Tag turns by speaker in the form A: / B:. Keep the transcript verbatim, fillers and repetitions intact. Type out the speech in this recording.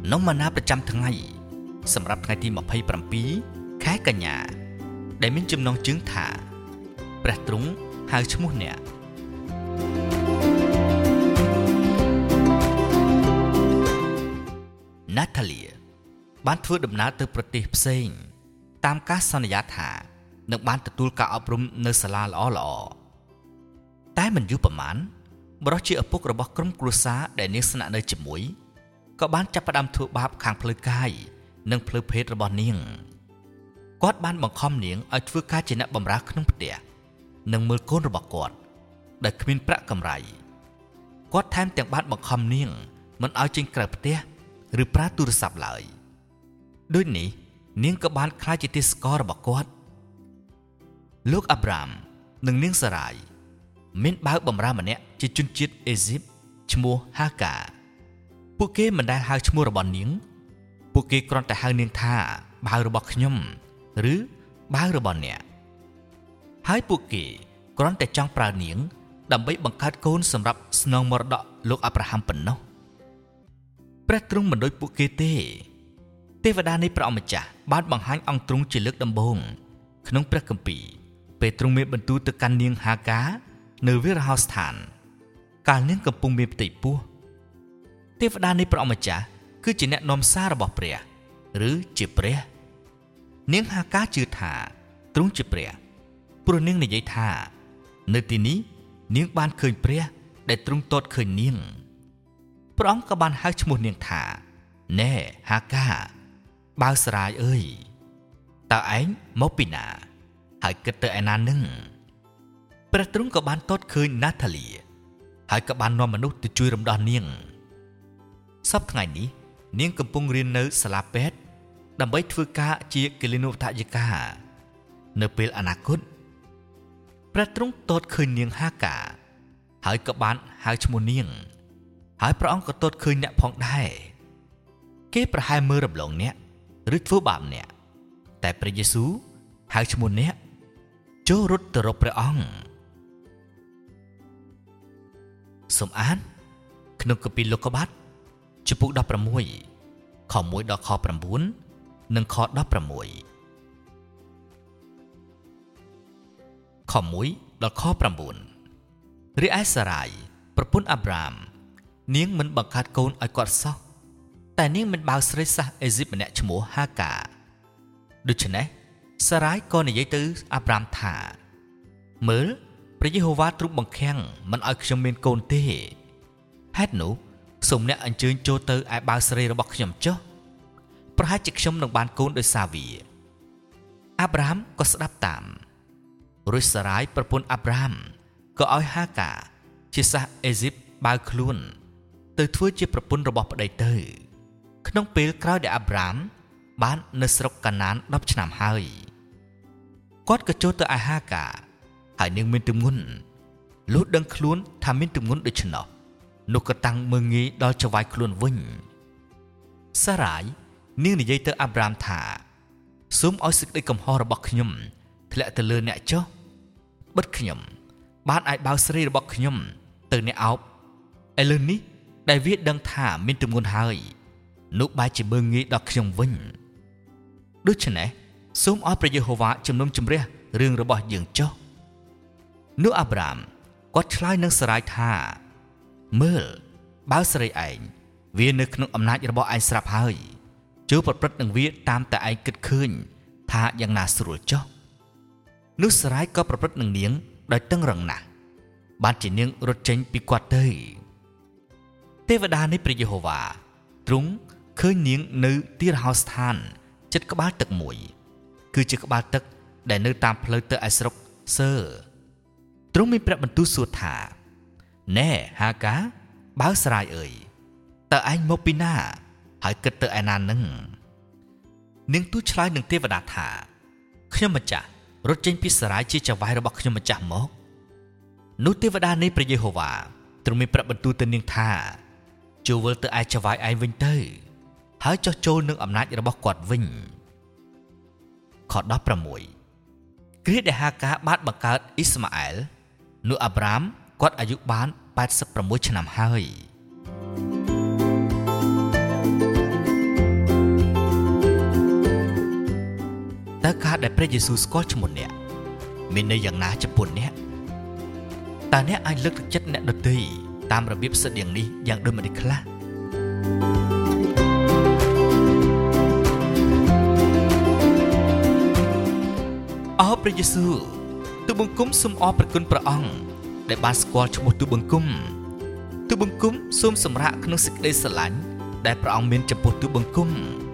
A: នំម៉ាណាប្រចាំថ្ងៃសម្រាប់ថ្ងៃទីម្ភៃប្រាំពីរខែកញ្ញាដែលមានចំណងជើងថាព្រះទ្រង់ហៅឈ្មោះអ្នកណាថាលីបានធ្វើដំណើរទៅប្រទេសផ្សេងតាមការសន្យាថានឹងបានទទួលការអប់រំនៅសាលាល្អល្អតែមិនយូរប៉ុន្មានបរិសុទ្ធជាឪពុករបស់ក្រុមគ្រួសារដែលនាងស្នាក់នៅជាមួយក៏បានចាប់ផ្ដើមធ្វើបាបខាងផ្លូវកាយនិងផ្លូវភេទរបស់នាងគាត់បានបង្ខំនាងឲ្យធ្វើការជាអ្នកបម្រើក្នុងផ្ទះនិងមើលកូនរបស់គាត់ដែលគ្មានប្រាក់កម្រៃគាត់ថែមទាំងបានបង្ខំនាងមិនឲ្យចេញក្រៅផ្ទះឬប្រើទូរស័ព្ទឡើយដូចនេះនាងក៏បានក្លាយជាទាសកររបស់គាត់លោកអាប់រ៉ាមនិងនាងសារ៉ាយមានបាវបម្រើម្នាក់ជាជនជាតិអេស៊ីបឈ្មោះហាកាពួកគេមិនដែលហៅឈ្មោះរបស់នាងពួកគេគ្រាន់តែហៅនាងថាបាវរបស់ខ្ញុំឬបាវរបស់អ្នកហើយពួកគេគ្រាន់តែចង់ប្រើនាងដើម្បីបង្កើតកូនសម្រាប់ស្នងមរតកលោកអាប់រ៉ាហាំប៉ុណ្ណោះព្រះទ្រង់មិនដូចពួកគេទេទេវតានៃព្រះអង្គម្ចាស់បានបង្ហាញអង្គទ្រង់ជាលើកដំបូងក្នុងព្រះគម្ពីរពេលទ្រង់មានបន្ទូលទៅកាន់នាងហាកានៅវាលរហោស្ថានកាលនាងកំពុងមានផ្ទៃពោះទេវតានៃព្រះអង្គម្ចាស់គឺជាអ្នកនាំសាររបស់ព្រះឬជាព្រះនាងហាកាជឿថាទ្រង់ជាព្រះព្រោះនាងនិយាយថានៅទីនេះនាងបានឃើញព្រះដែលទ្រង់ទតឃើញនាងព្រះអង្គក៏បានហៅឈ្មោះនាងថាណែហាកាបាវសារ៉ាយអើយតើឯងមកពីណាហើយគិតទៅឯណានឹងព្រះទ្រង់ក៏បានទតឃើញណាថាលីហើយក៏បាននាំមនុស្សទៅជួយរំដោះនាងសប្តាហ៍ថ្ងៃនេះនាងកំពុងរៀននៅសាលាពេទ្យដើម្បីធ្វើការជាគិលានុបដ្ឋាយិកានៅពេលអនាគតព្រះទ្រង់ទតឃើញនាងហាកាហើយក៏បានហៅឈ្មោះនាងហើយព្រះអង្គក៏ទតឃើញអ្នកផងដែរគេប្រហែលមើលរំលងអ្នកឬធ្វើបាបអ្នកតែព្រះយេស៊ូវហៅឈ្មោះអ្នកចូលរត់ទៅរកព្រះអង្គសូមអានក្នុងគម្ពីរលោកុបាទជំពូកដប់ប្រាំមួយខមួយដល់ខប្រាំបួននិងខដប់ប្រាំមួយខមួយដល់ខប្រាំបួនរីឯសារ៉ាយប្រពន្ធអាប់រ៉ាមនាងមិនបង្កើតកូនឲ្យគាត់សោះតែនាងមិនបាវស្រីសាសអេស៊ីបម្នាក់ឈ្មោះហាកាដូច្នេះសារ៉ាយក៏និយាយទៅអាប់រ៉ាមថាមើលព្រះយេហូវ៉ាទ្រង់បង្ខាំងមិនឲ្យខ្ញុំមានកូនទេហេតុនោះសូមអ្នកអញ្ជើញចូលទៅឯបាវស្រីរបស់ខ្ញុំចុះប្រហែលជាខ្ញុំនឹងបានកូនដោយសារវាអាប់រ៉ាមក៏ស្ដាប់តាមរួចសារ៉ាយប្រពន្ធអាប់រ៉ាមក៏ឲ្យហាកាជាសាសអេស៊ីបបាវខ្លួនទៅធ្វើជាប្រពន្ធរបស់ប្តីទៅក្នុងពេលក្រោយដែលអាប់រ៉ាមបាននៅស្រុកកាណានដប់ឆ្នាំហើយគាត់ក៏ចូលទៅឯហាកាហើយនាងមានទម្ងន់លុះដឹងខ្លួនថាមានទម្ងន់ដូច្នោះនោះក៏តាំងមើងងាយដល់ចៅហ្វាយខ្លួនវិញសារ៉ាយនាងនិយាយទៅអាប់រ៉ាមថាសូមឲ្យសេចក្តីកំហុសរបស់ខ្ញុំធ្លាក់ទៅលើអ្នកចុះបិទខ្ញុំបានឲ្យបាវស្រីរបស់ខ្ញុំទៅអ្នកអោបឥឡូវនេះដែលវាដឹងថាមានទម្ងន់ហើយនោះបែរជាមើងងាយដល់ខ្ញុំវិញដូច្នេះសូមឲ្យព្រះយេហូវ៉ាជំនុំជម្រះរឿងរបស់យើងចុះនោះអាប់រ៉ាមគាត់ឆ្លើយនឹងសារ៉ាយថាមើលបាវស្រីឯងវានៅក្នុងអំណាចរបស់ឯងស្រាប់ហើយចូលប្រព្រឹត្តនឹងវាតាមតែឯងគិតឃើញថាយ៉ាងណាស្រួលចុះនោះសារ៉ាយក៏ប្រព្រឹត្តនឹងនាងដោយតឹងរឹងណាស់បានជានាងរត់ចេញពីគាត់ទៅទេវតានៃព្រះយេហូវ៉ាទ្រង់ឃើញនាងនៅទីរហោស្ថានជិតក្បាលទឹកមួយគឺជាក្បាលទឹកដែលនៅតាមផ្លូវទៅឯស្រុកសើទ្រង់មានព្រះបន្ទូលសួរថាណែហាកាបាវសារ៉ាយអើយតើឯងមកពីណាហើយគិតទៅឯណានឹងនាងទូលឆ្លើយនឹងទេវតាថាខ្ញុំម្ចាស់រត់ចេញពីសារ៉ាយជាចៅហ្វាយរបស់ខ្ញុំម្ចាស់មកនោះទេវតានៃព្រះយេហូវ៉ាទ្រង់មានព្រះបន្ទូលទៅនាងថាចូលវិលទៅឯចៅហ្វាយឯងវិញទៅហើយចុះចូលនឹងអំណាចរបស់គាត់វិញខដប់ប្រាំមួយគ្រាដែលហាកាបានបង្កើតអ៊ីស្ម៉ាអែលនោះអាប់រ៉ាមគាត់អាយុបានแปดสิบหกឆ្នាំហើយតើការដែលព្រះយេស៊ូវស្គាល់ឈ្មោះអ្នកមានន័យយ៉ាងណាចំពោះអ្នកតើអ្នកអាចលើកទឹកចិត្តអ្នកដទៃតាមរបៀបស្តៀងនេះយ៉ាងដូចម្តេចខ្លះអោព្រះយេស៊ូវទូលបង្គំសូមអរព្រគុណព្រះអង្គដែលបានស្គាល់ឈ្មោះទូលបង្គំទូលបង្គំសូមសម្រាកក្នុងសេចក្តីស្រឡាញ់ដែលព្រះអង្គមានចំពោះទូលបង្គំ